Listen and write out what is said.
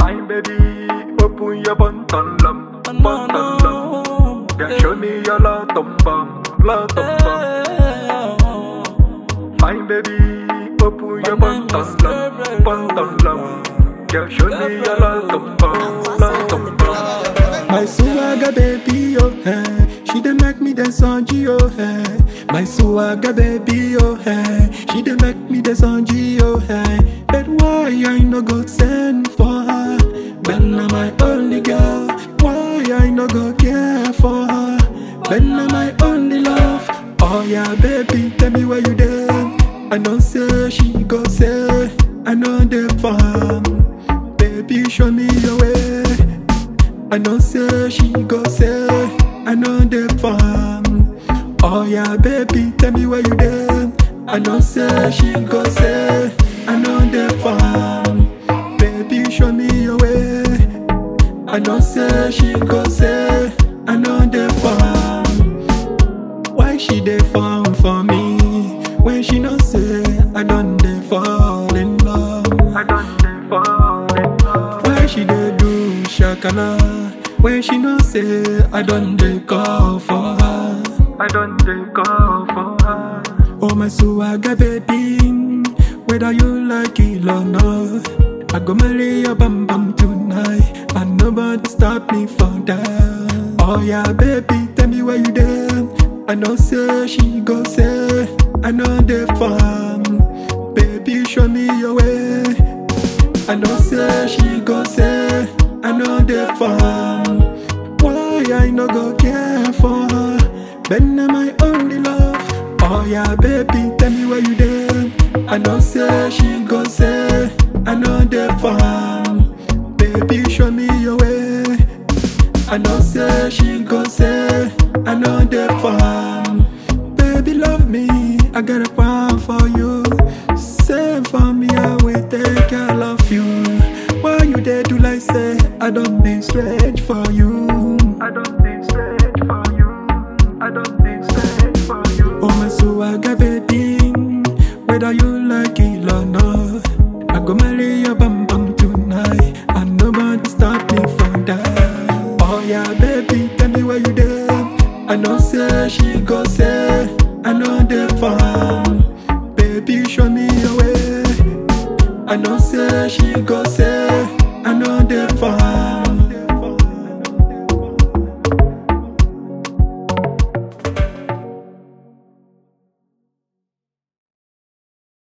Fine baby, open your pantalam, pantalam. Yeah, show me your la tombam, la tombam. Fine baby, open your pantalam, pantalam. Yeah, show me your la tombam, la tombam. My swagger baby, oh hey, she dey make me dance on G, oh hey. My swagger baby, oh hey, she dey make me dance on G, oh hey. But why I no go send for her? When am I only girl? Why I no go care for her? When am I only love? Oh yeah, baby, tell me where you there. I know say she go say, I know the farm. Baby, show me your way. I know say she go say, I know the farm. Oh yeah, baby, tell me where you there. I know say she go say, I know the farm. Baby, show me your way. I know say she go say, I know the farm. Why she dey farm for me when she know say I done dey fall in love? I done dey fall in love. Why she dey do shakala when she know say I done dey call for her? I done dey call for her. Oh my swagger baby, whether you like it or not, I go marry your bam bam tonight, and nobody stop me from that. Oh yeah baby, tell me where you there. I know say she go say, I know the farm. Baby, show me your way. I know say she go say, I know the farm. Why I no go care for her? When am I only love? Oh yeah, baby, tell me where you there. I know say she go say, I know the farm. Baby, show me your way. I know say she go say, I know the farm. Baby, love me, I got a plan for you. Say for me, I will take care of you. Why you there do like say, I don't be straight for you. I don't be straight for you. I don't be straight for you. Oh my swagger baby, whether you like it or not, I go marry your bam bam tonight, and nobody stop me from that. Oh yeah baby, tell me where you there. I know say she go say, I know the farm. Baby, show me your way. I know say she go say, I know the farm.